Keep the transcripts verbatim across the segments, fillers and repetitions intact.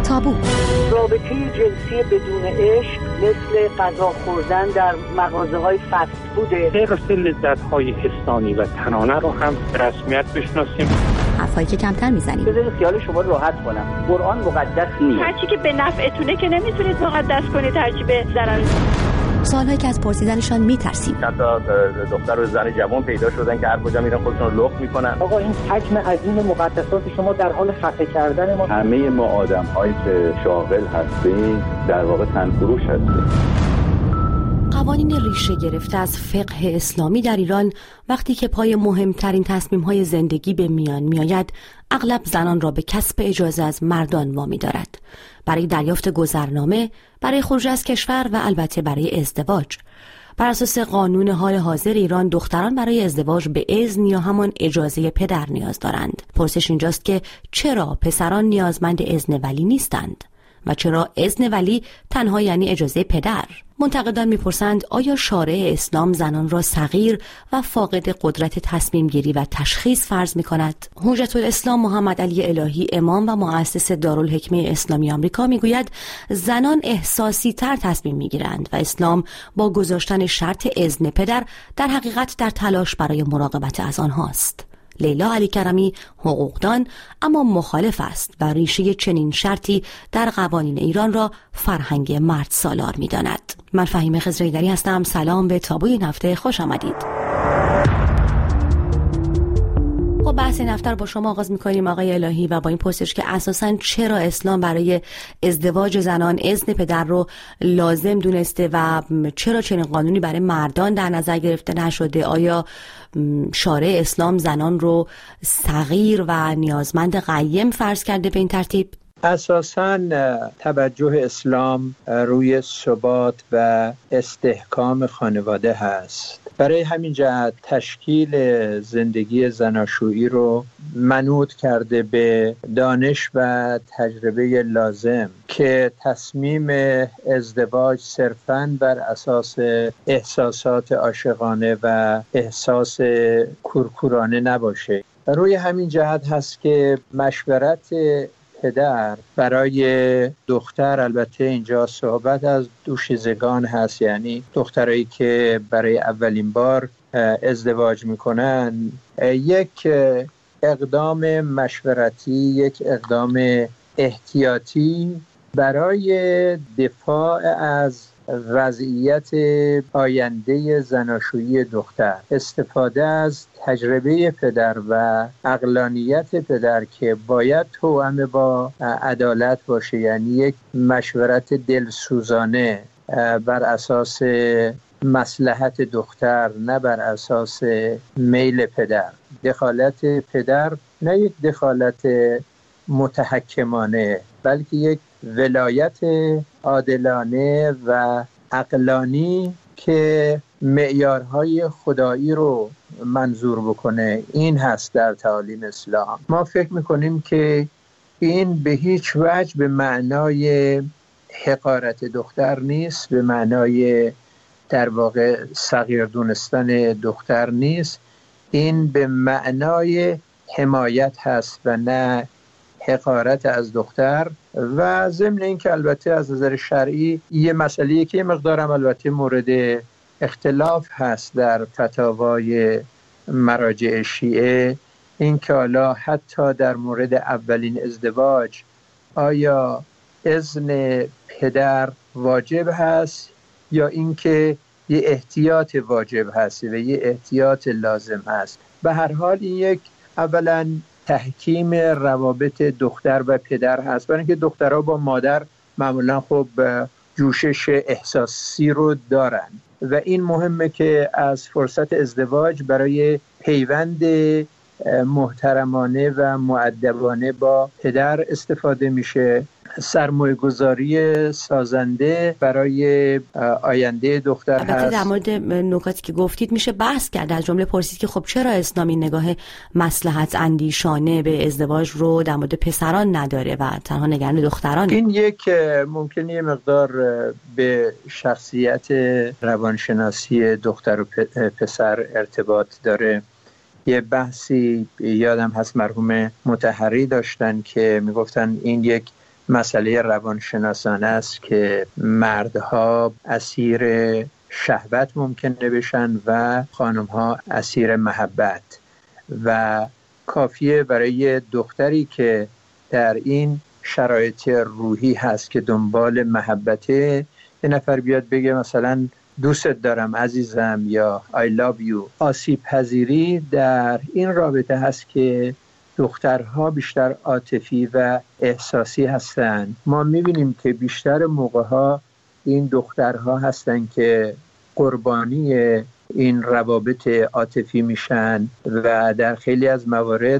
تابو. رابطه جنسی بدون عشق مثل غذا خوردن در مغازه‌های فست فوده. حفظ لذت‌های حسانی و تنانه رو هم به رسمیت بشناسیم. حرفایی که کمتر میزنیم. بذارید خیال شما راحت کنم. قرآن مقدس نیست. هرچی که به نفعتونه که نمیتونید مقدس کنید، هرچی به ضرر. سوالهایی که از پرسیدنشان میترسیم. چند تا دختر و زن جوان پیدا شدن که هر کجا میرن خودشون رو لخت میکنن. آقا این حجم عظیم مقدسات شما در حال خفه کردن ما. همه ما آدم‌هایی که شاغل هستیم در واقع تنفروش هستیم. قوانین ریشه گرفته از فقه اسلامی در ایران وقتی که پای مهمترین تصمیم‌های زندگی به میان میآید، اغلب زنان را به کسب اجازه از مردان وامی دارد. برای دریافت گذرنامه، برای خروج از کشور و البته برای ازدواج. بر اساس قانون حال حاضر ایران، دختران برای ازدواج به اذن یا همان اجازه پدر نیاز دارند. پرسش اینجاست که چرا پسران نیازمند اذن ولی نیستند؟ و چرا اذن ولی تنها یعنی اجازه پدر؟ منتقدان میپرسند آیا شارع اسلام زنان را صغیر و فاقد قدرت تصمیم گیری و تشخیص فرض میکند؟ حجت الاسلام محمد علی الهی، امام و مؤسس دارالحکمه اسلامی آمریکا، میگوید زنان احساسی تر تصمیم میگیرند و اسلام با گذاشتن شرط اذن پدر در حقیقت در تلاش برای مراقبت از آنهاست. لیلا علی کرمی حقوقدان اما مخالف است و ریشه چنین شرطی در قوانین ایران را فرهنگ مرد سالار می داند. من فهیمه خضرایدری هستم. سلام به تابوی این هفته، خوش آمدید. خب بحث این هفته رو با شما آغاز می‌کنیم آقای الهی و با این پرسش که اساساً چرا اسلام برای ازدواج زنان اذن پدر رو لازم دونسته و چرا چنین قانونی برای مردان در نظر گرفته نشده؟ آیا شارع اسلام زنان رو صغیر و نیازمند قیم فرض کرده به این ترتیب؟ اساساً توجه اسلام روی ثبات و استحکام خانواده هست. برای همین جهت تشکیل زندگی زناشویی رو منوط کرده به دانش و تجربه لازم که تصمیم ازدواج صرفاً بر اساس احساسات عاشقانه و احساس کورکورانه نباشه. روی همین جهت هست که مشورت پدر برای دختر، البته اینجا صحبت از دوشیزگان هست، یعنی دخترایی که برای اولین بار ازدواج میکنن، یک اقدام مشورتی، یک اقدام احتیاطی برای دفاع از وضعیت آینده زناشویی دختر، استفاده از تجربه پدر و عقلانیت پدر که باید توأم با عدالت باشه، یعنی یک مشورت دلسوزانه بر اساس مصلحت دختر، نه بر اساس میل پدر. دخالت پدر نه یک دخالت متحکمانه، بلکه یک ولایت عادلانه و عقلانی که معیارهای خدایی رو منظور بکنه. این هست در تعالیم اسلام. ما فکر میکنیم که این به هیچ وجه به معنای حقارت دختر نیست، به معنای در واقع صغیر دونستن دختر نیست. این به معنای حمایت هست و نه حقارت از دختر. و ضمن این که البته از نظر شرعی یه مسئله که یه مقدارم البته مورد اختلاف هست در فتاوای مراجع شیعه، این که حالا حتی در مورد اولین ازدواج آیا اذن پدر واجب هست یا اینکه یه احتیاط واجب هست و یه احتیاط لازم هست. به هر حال این یک اولا تحکیم روابط دختر و پدر هست، برای اینکه دخترها با مادر معمولا خب جوشش احساسی رو دارن و این مهمه که از فرصت ازدواج برای پیوند محترمانه و مؤدبانه با پدر استفاده میشه. سرمایه گذاری سازنده برای آینده دختر هست. البته در مورد نکاتی که گفتید میشه بحث کرد، از جمله پرسید که خب چرا اسلامی نگاه مصلحت اندیشانه به ازدواج رو در مورد پسران نداره و تنها نگران دختران؟ این یک ممکنه یه مقدار به شخصیت روانشناسی دختر و پسر ارتباط داره. یه بحثی یادم هست مرحوم مطهری داشتن که میگفتن این یک مسئله روانشناسانه است که مردها اسیر شهوت ممکنه بشن و خانم‌ها اسیر محبت و کافیه برای دختری که در این شرایط روحی هست که دنبال محبته یه نفر بیاد بگه مثلا دوست دارم عزیزم یا I love you. آسیب پذیری در این رابطه هست که دخترها بیشتر عاطفی و احساسی هستند. ما میبینیم که بیشتر موقعها این دخترها هستند که قربانی این روابط عاطفی میشن و در خیلی از موارد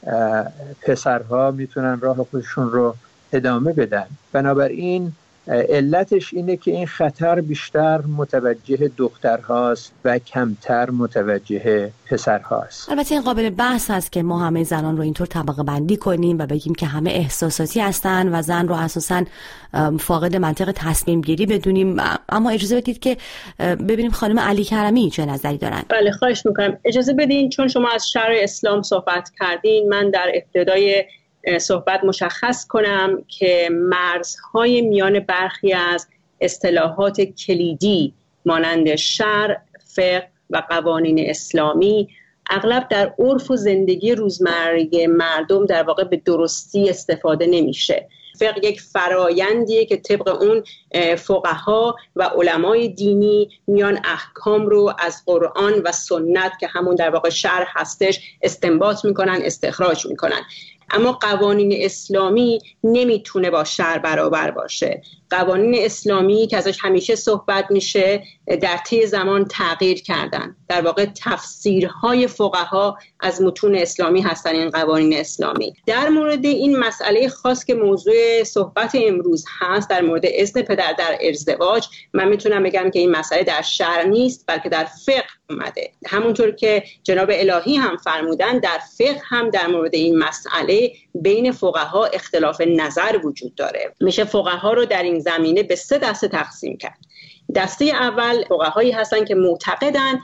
پسرها میتونن راه خودشون رو ادامه بدن. بنابراین علتش اینه که این خطر بیشتر متوجه دخترهاست و کمتر متوجه پسرهاست. البته این قابل بحث هست که ما همه زنان رو اینطور طبقه بندی کنیم و بگیم که همه احساساتی هستن و زن رو اساساً فاقد منطق تصمیم گیری بدونیم، اما اجازه بدید که ببینیم خانم علی کرمی چه نظری دارن. بله خواهش میکنم. اجازه بدین چون شما از شرع اسلام صحبت کردین من در ابتدای صحبت مشخص کنم که مرزهای میان برخی از اصطلاحات کلیدی مانند شرع، فقه و قوانین اسلامی اغلب در عرف و زندگی روزمره مردم در واقع به درستی استفاده نمیشه. فقه یک فرایندیه که طبق اون فقها و علمای دینی میان احکام رو از قرآن و سنت که همون در واقع شرع هستش استنباط میکنن، استخراج میکنن. اما قوانین اسلامی نمیتونه با شرع برابر باشه. قوانین اسلامی که ازش همیشه صحبت میشه در طی زمان تغییر کردن. در واقع تفسیرهای فقها از متون اسلامی هستن این قوانین اسلامی. در مورد این مسئله خاص که موضوع صحبت امروز هست در مورد اذن پدر در ازدواج، من میتونم بگم که این مسئله در شرع نیست بلکه در فقه اومده. همونطور که جناب الهی هم فرمودن در فقه هم در مورد این مسئله بین فقها اختلاف نظر وجود داره. میشه فقها رو در این زمینه به سه دسته تقسیم کرد. دسته اول فقهایی هستن که معتقدن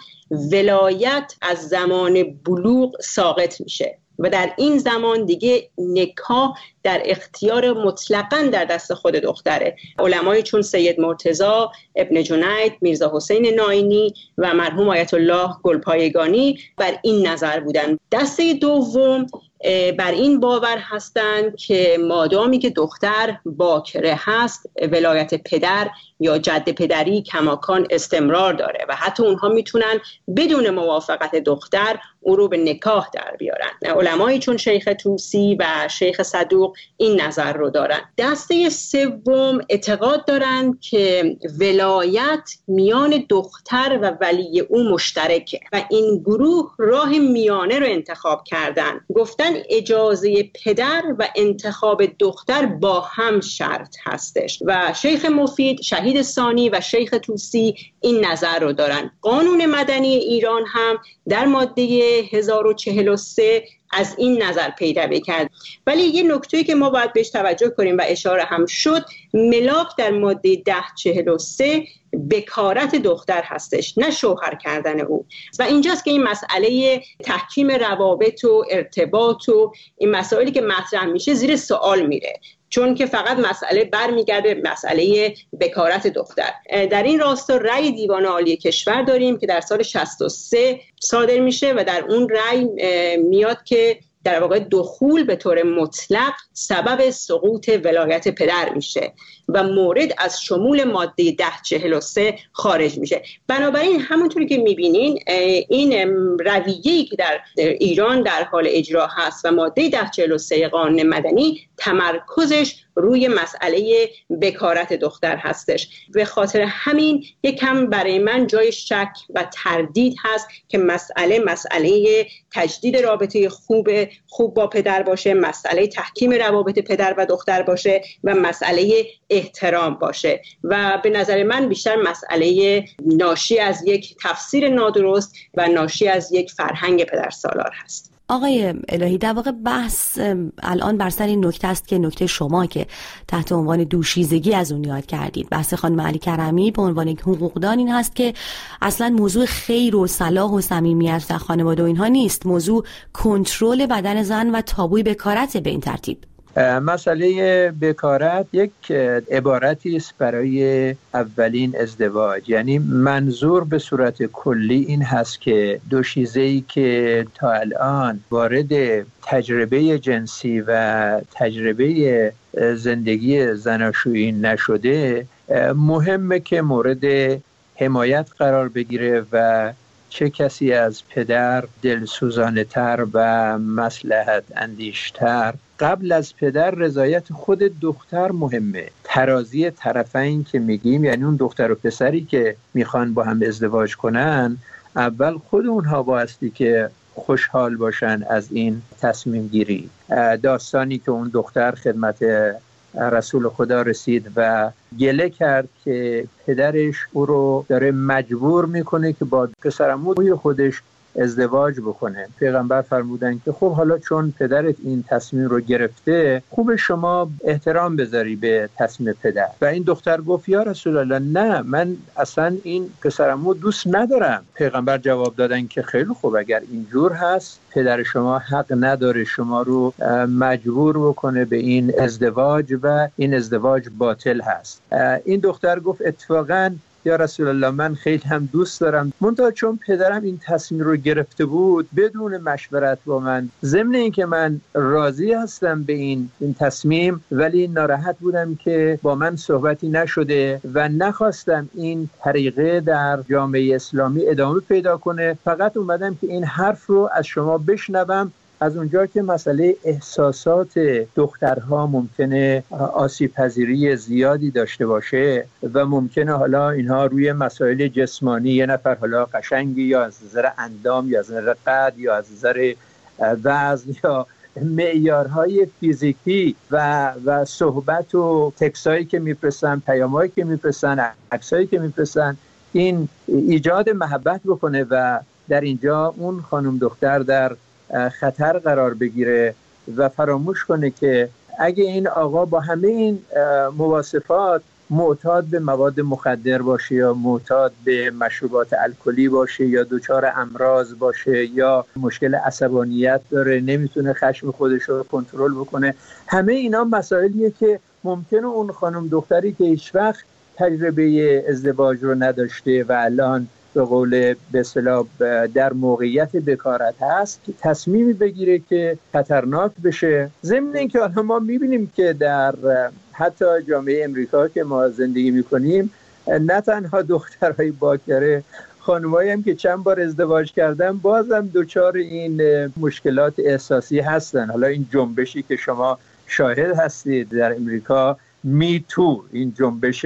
ولایت از زمان بلوغ ساقط میشه و در این زمان دیگه نکاح در اختیار مطلقاً در دست خود دختره. علمایی چون سید مرتضی، ابن جنید، میرزا حسین ناینی و مرحوم آیت الله گلپایگانی بر این نظر بودن. دسته دوم بر این باور هستند که مادامی که دختر باکره هست ولایت پدر یا جد پدری کماکان استمرار داره و حتی اونها میتونن بدون موافقت دختر او رو به نکاح در بیارن. علمایی چون شیخ طوسی و شیخ صدوق این نظر رو دارن. دسته سوم اعتقاد دارن که ولایت میان دختر و ولی او مشترکه و این گروه راه میانه رو انتخاب کردن. گفتن اجازه پدر و انتخاب دختر با هم شرط هستش و شیخ مفید، شهید ثانی و شیخ طوسی این نظر رو دارن. قانون مدنی ایران هم در ماده هزار و چهل و سه از این نظر پیروی کرد. ولی یه نکته‌ای که ما باید بهش توجه کنیم و اشاره هم شد، ملاک در ماده ده چهل و سه بکارت دختر هستش نه شوهر کردن او و اینجاست که این مسئله تحکیم روابط و ارتباط و این مسائلی که مطرح میشه زیر سوال میره، چون که فقط مسئله برمیگرده به مسئله بکارت دختر. در این راستا رأی دیوان عالی کشور داریم که در سال شصت و سه صادر میشه و در اون رأی میاد که در واقع دخول به طور مطلق سبب سقوط ولایت پدر میشه و مورد از شمول ماده ده چهل و سه خارج میشه. بنابراین همونطوری که میبینین این رویه‌ای که در ایران در حال اجرا هست و ماده ده چهل و سه قانون مدنی تمرکزش روی مسئله بکارت دختر هستش. به خاطر همین یکم برای من جای شک و تردید هست که مسئله مسئله تجدید رابطه خوب خوب با پدر باشه، مسئله تحکیم روابط پدر و دختر باشه و مسئله احترام باشه و به نظر من بیشتر مسئله ناشی از یک تفسیر نادرست و ناشی از یک فرهنگ پدرسالار هست. آقای الهی، در واقع بحث الان بر سر این نکته است که نکته شما که تحت عنوان دوشیزگی از اون یاد کردید. بحث خانم علی کرمی به عنوان یک حقوقدان این هست که اصلا موضوع خیر و صلاح و صمیمیت در خانواده و اینها نیست، موضوع کنترل بدن زن و تابوی بکارت به این ترتیب. مسئله بکارت یک عبارتی است برای اولین ازدواج. یعنی منظور به صورت کلی این هست که دو شیزه‌ای که تا الان وارد تجربه جنسی و تجربه زندگی زناشویی نشده، مهمه که مورد حمایت قرار بگیره و چه کسی از پدر دلسوزانه تر و مصلحت اندیشتر. قبل از پدر رضایت خود دختر مهمه. ترازی طرفین که میگیم، یعنی اون دختر و پسری که میخوان با هم ازدواج کنن، اول خود اونها بایستی که خوشحال باشن از این تصمیم گیری. داستانی که اون دختر خدمت رسول خدا رسید و گله کرد که پدرش او رو داره مجبور میکنه که با پسرعموی خودش ازدواج بکنه. پیغمبر فرمودن که خب حالا چون پدرت این تصمیم رو گرفته، خوب شما احترام بذاری به تصمیم پدر. و این دختر گفت یا رسول الله، نه، من اصلا این پسرعمو دوست ندارم. پیغمبر جواب دادن که خیلی خوب، اگر اینجور هست پدر شما حق نداره شما رو مجبور بکنه به این ازدواج و این ازدواج باطل هست. این دختر گفت اتفاقاً یا رسول الله، من خیلی هم دوست دارم، منتها چون پدرم این تصمیم رو گرفته بود بدون مشورت با من، ضمن این که من راضی هستم به این این تصمیم، ولی ناراحت بودم که با من صحبتی نشده و نخواستم این طریقه در جامعه اسلامی ادامه پیدا کنه. فقط اومدم که این حرف رو از شما بشنوم. از اونجا که مسئله احساسات دخترها ممکنه آسیب پذیری زیادی داشته باشه و ممکنه حالا اینها روی مسائل جسمانی، یه نفر حالا قشنگی یا از نظر اندام یا از نظر قد یا از نظر وزن یا معیارهای فیزیکی و و صحبت و تکسایی که میفرستن، پیامایی که میفرستن، عکسایی که میفرستن، این ایجاد محبت بکنه و در اینجا اون خانم دختر در خطر قرار بگیره و فراموش کنه که اگه این آقا با همه این مواصفات معتاد به مواد مخدر باشه یا معتاد به مشروبات الکلی باشه یا دچار امراض باشه یا مشکل عصبانیت داره، نمیتونه خشم خودش رو کنترل بکنه، همه اینا مسائلیه که ممکنه اون خانم دختری که هیچ وقت تجربه ازدواج رو نداشته و الان به قول به اصطلاح در موقعیت بکارت هست که تصمیمی بگیره که خطرناک بشه. ضمن اینکه حالا ما میبینیم که در حتی جامعه امریکا که ما زندگی میکنیم، نه تنها دخترهای باکره، خانمایی هم که چند بار ازدواج کردن بازم دچار این مشکلات احساسی هستن. حالا این جنبشی که شما شاهد هستید در امریکا، می تو، این جنبش،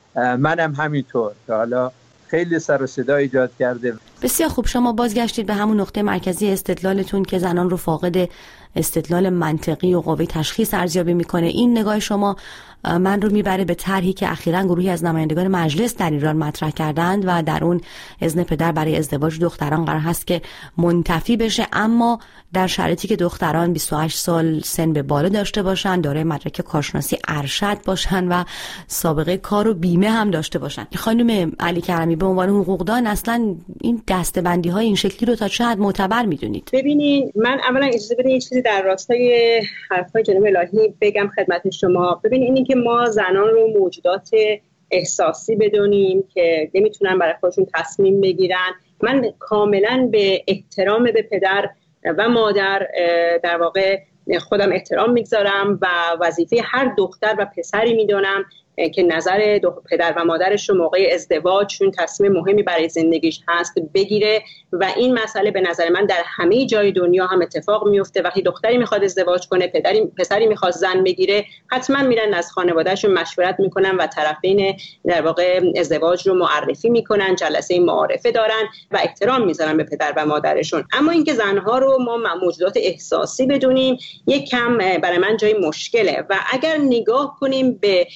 منم همینطور که حالا خیلی سر و صدا ایجاد کرده. بسیار خوب، شما بازگشتید به همون نقطه مرکزی استدلالتون که زنان رو فاقد استدلال منطقی و قوه تشخیص ارزیابی میکنه. این نگاه شما من رو میبره به طرحی که اخیراً گروهی از نمایندگان مجلس در ایران مطرح کردند و در اون اذن پدر برای ازدواج دختران قرار هست که منتفی بشه، اما در شرایطی که دختران بیست و هشت سال سن به بالا داشته باشن، دارای مدرک کارشناسی ارشد باشن و سابقه کار و بیمه هم داشته باشن. خانم علی کرمی، به عنوان حقوقدان اصلا این دسته‌بندی های این شکلی رو تا چه حد معتبر میدونید؟ ببینید، من اولا اجازه بدید یه چیزی در راستای حرفای جناب الهی بگم خدمت شما. ببینید، اینی که ما زنان رو موجودات احساسی بدونیم که نمیتونن برای خودشون تصمیم بگیرن، من کاملا به احترام به پدر و مادر در واقع خودم احترام میگذارم و وظیفه هر دختر و پسری میدونم که نظر پدر و مادرش رو موقع ازدواجشون تصمیم مهمی برای زندگیش هست بگیره و این مسئله به نظر من در همه جای دنیا هم اتفاق میفته. وقتی دختری میخواد ازدواج کنه، پدری پسری میخواد زن بگیره، حتما میرن از خانوادهشون مشورت میکنن و طرفین در واقع ازدواج رو معرفی میکنن، جلسه معارفه دارن و احترام میذارن به پدر و مادرشون. اما اینکه زنها رو ما موجودات احساسی بدونیم یک کم برای من جای مشکله و اگر نگاه کنیم به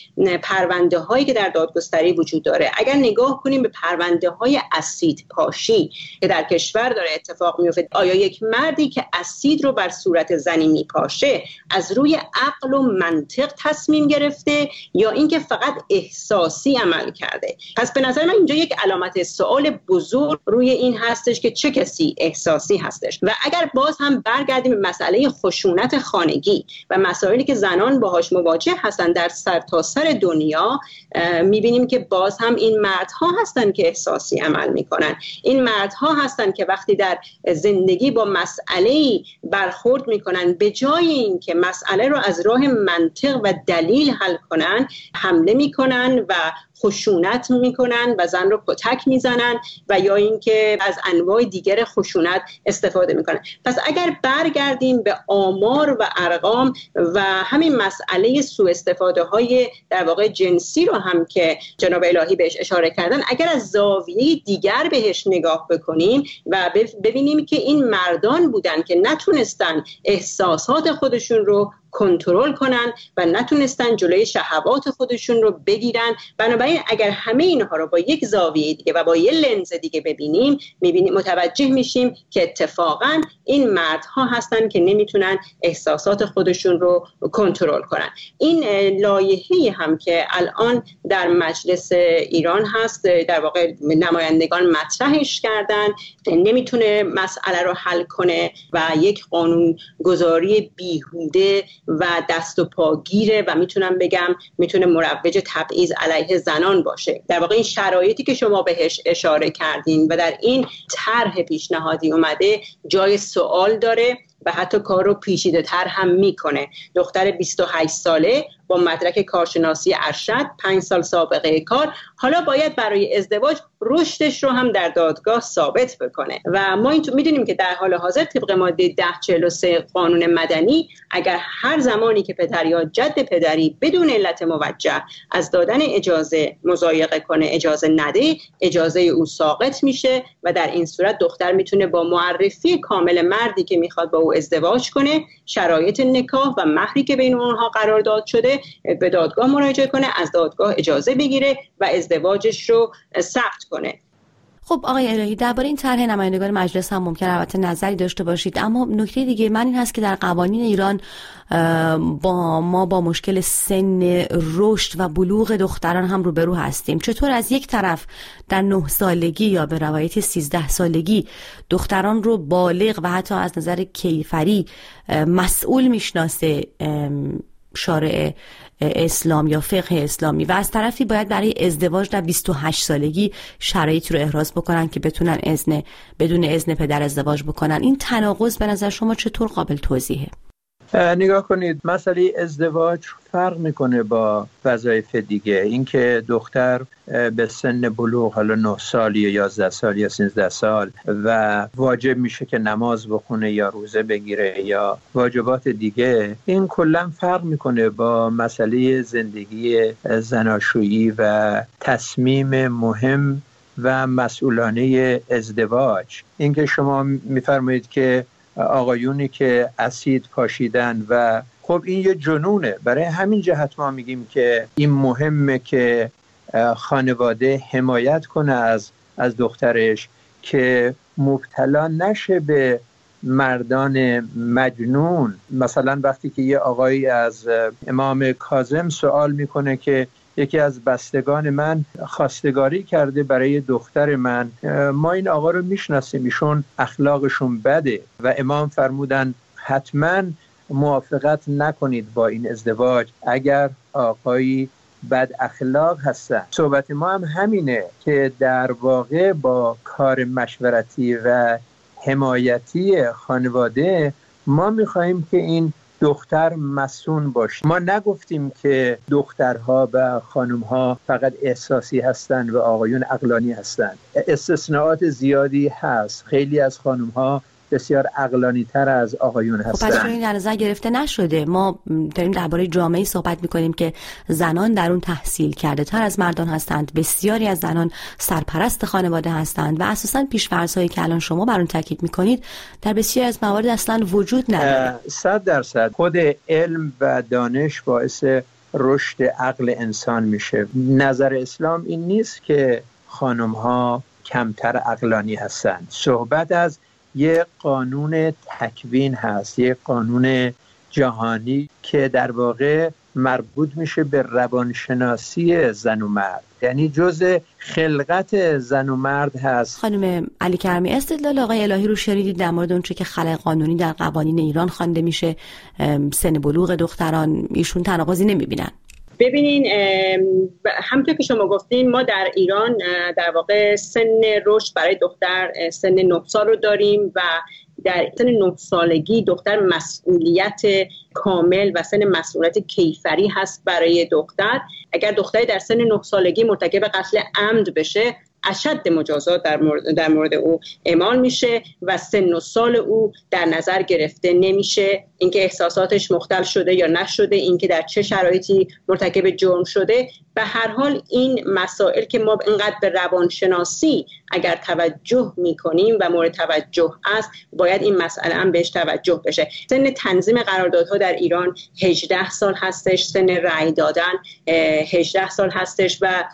پرونده هایی که در دادگستری وجود داره، اگر نگاه کنیم به پرونده های اسید پاشی که در کشور داره اتفاق میفته، آیا یک مردی که اسید رو بر صورت زنی میپاشه از روی عقل و منطق تصمیم گرفته یا اینکه فقط احساسی عمل کرده؟ پس به نظر من اینجا یک علامت سوال بزرگ روی این هستش که چه کسی احساسی هستش. و اگر باز هم برگردیم به مسئله خشونت خانگی و مسائلی که زنان باهاش مواجه هستن در سرتاسر دنیا، میبینیم که باز هم این مردها هستن که احساسی عمل میکنن. این مردها هستن که وقتی در زندگی با مسئله‌ای برخورد میکنن، به جای اینکه مسئله رو از راه منطق و دلیل حل کنن، حمله میکنن و خشونت میکنن و زن رو کتک میزنن و یا اینکه از انواع دیگر خشونت استفاده میکنن. پس اگر برگردیم به آمار و ارقام و همین مسئله سوء استفاده های در واقع جنسی رو هم که جناب الهی بهش اشاره کردن، اگر از زاویه دیگر بهش نگاه بکنیم و ببینیم که این مردان بودن که نتونستن احساسات خودشون رو کنترل کنن و نتونستن جلوی شهوات خودشون رو بگیرن، بنابراین اگر همه اینها رو با یک زاویه دیگه و با یک لنز دیگه ببینیم، میبینیم متوجه میشیم که اتفاقا این مردها هستن که نمیتونن احساسات خودشون رو کنترل کنن. این لایحه‌ای هم که الان در مجلس ایران هست، در واقع نمایندگان مطرحش کردن، نمیتونه مسئله رو حل کنه و یک قانون گذاری بیهوده و دست و پاگیره و میتونم بگم میتونه مروج تبعیض علیه زنان باشه. در واقع این شرایطی که شما بهش اشاره کردین و در این طرح پیشنهادی اومده جای سوال داره و حتی کار رو پیچیده تر هم میکنه. دختر بیست و هشت ساله با مدرک کارشناسی ارشد، پنج سال سابقه کار، حالا باید برای ازدواج رشدش رو هم در دادگاه ثابت بکنه و ما این تو میدونیم که در حال حاضر طبق ماده ده چهل و سه قانون مدنی، اگر هر زمانی که پدر یا جد پدری بدون علت موجه از دادن اجازه مضایقه کنه، اجازه نده، اجازه او ساقط میشه و در این صورت دختر میتونه با معرفی کامل مردی که میخواد با او ازدواج کنه، شرایط نکاح و مهری که بین اونها قرارداد شده، به دادگاه مراجعه کنه، از دادگاه اجازه بگیره و ازدواجش رو ثبت کنه. خب آقای الهی، درباره این طرح نمایندگان مجلس هم ممکن البته نظری داشته باشید، اما نکته دیگه من این هست که در قوانین ایران با ما با مشکل سن رشد و بلوغ دختران هم روبرو هستیم. چطور از یک طرف در نه سالگی یا به روایت سیزده سالگی دختران رو بالغ و حتی از نظر کیفری مسئول میشناسه شارع اسلام یا فقه اسلامی و از طرفی باید برای ازدواج در بیست و هشت سالگی شرایطی رو احراز بکنن که بتونن اذن بدون اذن پدر ازدواج بکنن، این تناقض به نظر شما چطور قابل توضیحه؟ نگاه کنید، مسئله ازدواج فرق میکنه با وظایف دیگه. اینکه دختر به سن بلوغ، حالا نه سال یا یازده سال یا سیزده سال و واجب میشه که نماز بخونه یا روزه بگیره یا واجبات دیگه، این کلا فرق میکنه با مسئله زندگی زناشویی و تصمیم مهم و مسئولانه ازدواج. اینکه شما میفرمایید که آقایونی که اسید پاشیدن و خب این یه جنونه، برای همین جهت ما میگیم که این مهمه که خانواده حمایت کنه از از دخترش که مبتلا نشه به مردان مجنون. مثلا وقتی که یه آقایی از امام کاظم سوال میکنه که یکی از بستگان من خواستگاری کرده برای دختر من، ما این آقا رو میشناسیم، ایشون اخلاقشون بده و امام فرمودن حتما موافقت نکنید با این ازدواج اگر آقایی بد اخلاق هستن. صحبت ما هم همینه که در واقع با کار مشورتی و حمایتی خانواده ما میخواییم که این دختر مسئول باشه. ما نگفتیم که دخترها و خانمها فقط احساسی هستند و آقایون عقلانی هستند. استثناءات زیادی هست. خیلی از خانمها بسیار عقلانی تر از آقایون هستند. خب پس این در نظر گرفته نشده. ما داریم درباره جامعه صحبت میکنیم که زنان در اون تحصیل کرده تر از مردان هستند، بسیاری از زنان سرپرست خانواده هستند و اساساً پیش‌فرض‌هایی که الان شما بر اون تاکید میکنید در بسیاری از موارد اصلا وجود نداره. صد درصد خود علم و دانش باعث رشد عقل انسان میشه. نظر اسلام این نیست که خانم ها کمتر عقلانی هستند. صحبت از یک قانون تکوین هست، یک قانون جهانی که در واقع مربوط میشه به روانشناسی زن و مرد، یعنی جزء خلقت زن و مرد هست. خانم علی کرمی، استدلال آقای الهی رو شنیدید در مورد اونچه که خلأ قانونی در قوانین ایران خوانده میشه، سن بلوغ دختران، ایشون تناقضی نمیبینن؟ ببینین، همونطور که شما گفتین ما در ایران در واقع سن رشد برای دختر سن نه سال رو داریم و در سن نه سالگی دختر مسئولیت کامل و سن مسئولیت کیفری هست برای دختر. اگر دختری در سن نه سالگی مرتکب قتل عمد بشه، اشد مجازات در مورد, در مورد او اعمال میشه و سن و سال او در نظر گرفته نمیشه. اینکه احساساتش مختل شده یا نشده، اینکه در چه شرایطی مرتکب جرم شده، به هر حال این مسائل که ما اینقدر به روانشناسی اگر توجه میکنیم و مورد توجه است، باید این مسئله هم بهش توجه بشه. سن تنظیم قراردادها در ایران هجده سال هستش، سن رأی دادن هجده سال هستش و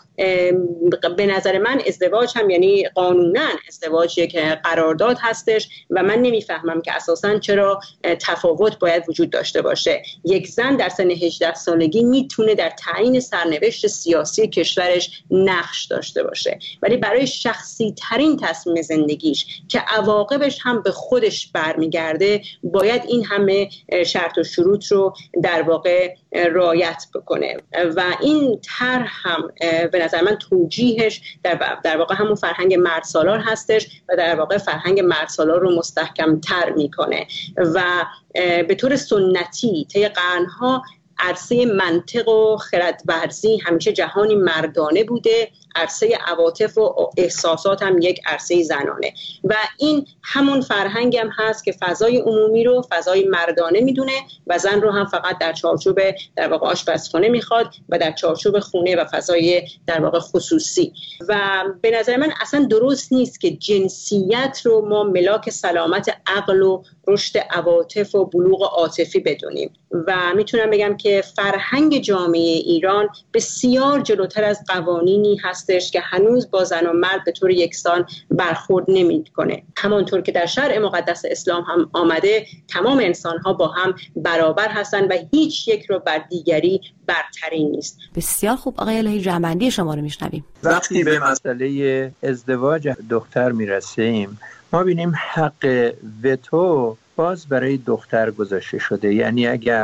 به نظر من ازدواج هم یعنی قانونا ازدواج یک قرارداد هستش و من نمیفهمم که اساساً چرا تفاوت باید وجود داشته باشه. یک زن در سن هجده سالگی میتونه در تعیین سرنوشت سیاسی کشورش نقش داشته باشه، ولی برای شخصی ترین تصمیم زندگیش که عواقبش هم به خودش برمیگرده باید این همه شرط و شروط رو در واقع رعایت بکنه و این طرح هم به نظر من توجیهش در, در واقع همون فرهنگ مردسالار هستش و در واقع فرهنگ مردسالار رو مستحکم تر میکنه و به طور سنتی طی قرنها عرصه منطق و خردورزی همیشه جهانی مردانه بوده، عرصه عواطف و احساسات هم یک عرصه زنانه و این همون فرهنگ هم هست که فضای عمومی رو فضای مردانه میدونه و زن رو هم فقط در چارچوب در واقع آشپزخانه میخواد و در چارچوب خونه و فضای در واقع خصوصی. و به نظر من اصلا درست نیست که جنسیت رو ما ملاک سلامت عقل و رشد عواطف و بلوغ عاطفی بدونیم و میتونم بگم که فرهنگ جامعه ایران بسیار جلوتر از قوانینی هستش که هنوز با زن و مرد به طور یکسان برخورد نمی‌کنه. همانطور که در شرع مقدس اسلام هم آمده، تمام انسان‌ها با هم برابر هستند و هیچ یک رو بر دیگری برتری نیست. بسیار خوب آقای الهی، جنبندی شما رو میشنویم. وقتی به مسئله ازدواج دختر میرسیم، ما بینیم حق وتو باز برای دختر گذاشته شده. یعنی اگر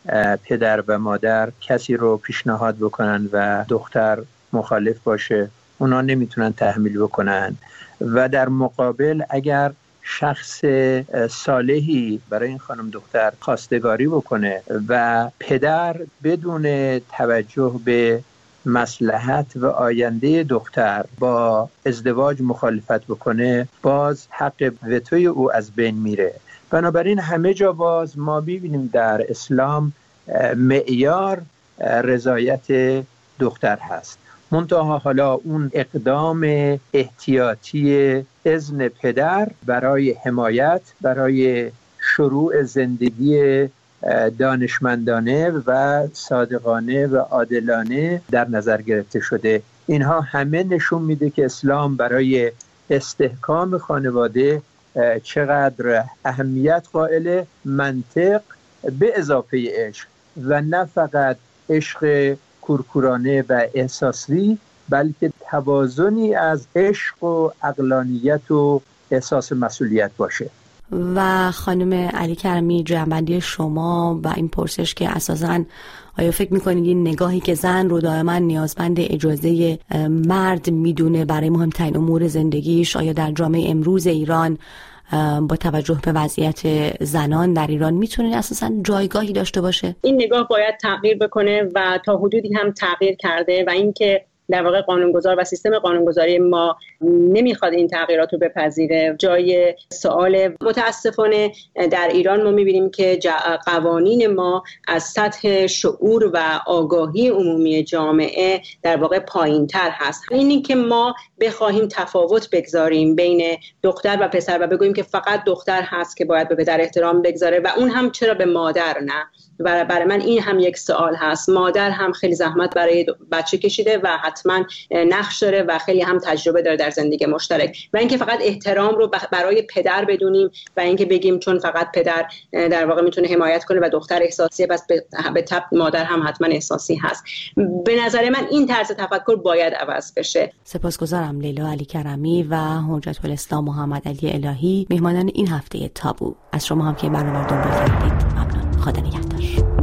پدر و مادر کسی رو پیشنهاد بکنن و دختر مخالف باشه، اونا نمیتونن تحمیل بکنن و در مقابل اگر شخص صالحی برای این خانم دختر خواستگاری بکنه و پدر بدون توجه به مصلحت و آینده دختر با ازدواج مخالفت بکنه، باز حق وتوی او از بین میره. بنابراین همه جا باز ما ببینیم در اسلام معیار رضایت دختر هست، منتها حالا اون اقدام احتیاطی اذن پدر برای حمایت، برای شروع زندگی دانشمندانه و صادقانه و عادلانه در نظر گرفته شده. اینها همه نشون میده که اسلام برای استحکام خانواده چقدر اهمیت قائل منطق به اضافه عشق و نه فقط عشق کورکورانه و احساسی، بلکه توازنی از عشق و عقلانیت و احساس مسئولیت باشه. و خانم علی کرمی، جنبندی شما و این پرسش که اساساً آیا فکر میکنید این نگاهی که زن رو دائما نیازمند اجازه مرد میدونه برای مهمترین امور زندگیش، آیا در جامعه امروز ایران با توجه به وضعیت زنان در ایران میتونه اساساً جایگاهی داشته باشه؟ این نگاه باید تغییر بکنه و تا حدودی هم تغییر کرده و اینکه در واقع قانونگذار و سیستم قانونگذاری ما نمیخواد این تغییرات رو بپذیره. جای سوال. متاسفانه در ایران ما میبینیم که قوانین ما از سطح شعور و آگاهی عمومی جامعه در واقع پایین‌تر هست. اینی که ما بخواهیم تفاوت بگذاریم بین دختر و پسر و بگوییم که فقط دختر هست که باید به پدر احترام بگذاره و اون هم چرا به مادر نه، برای برای من این هم یک سوال هست. مادر هم خیلی زحمت برای بچه کشیده و حتما نقش داره و خیلی هم تجربه داره در زندگی مشترک، و اینکه فقط احترام رو برای پدر بدونیم و اینکه بگیم چون فقط پدر در واقع میتونه حمایت کنه و دختر احساسیه پس به تبع مادر هم حتما احساسی هست. به نظر من این طرز تفکر باید عوض بشه. سپاسگزارم لیلا علی کرمی و حجت الاسلام محمد علی الهی، میهمانان این هفته تابو. از شما هم که برنامه رو دنبال کردید ممنون. خدا نگهدار.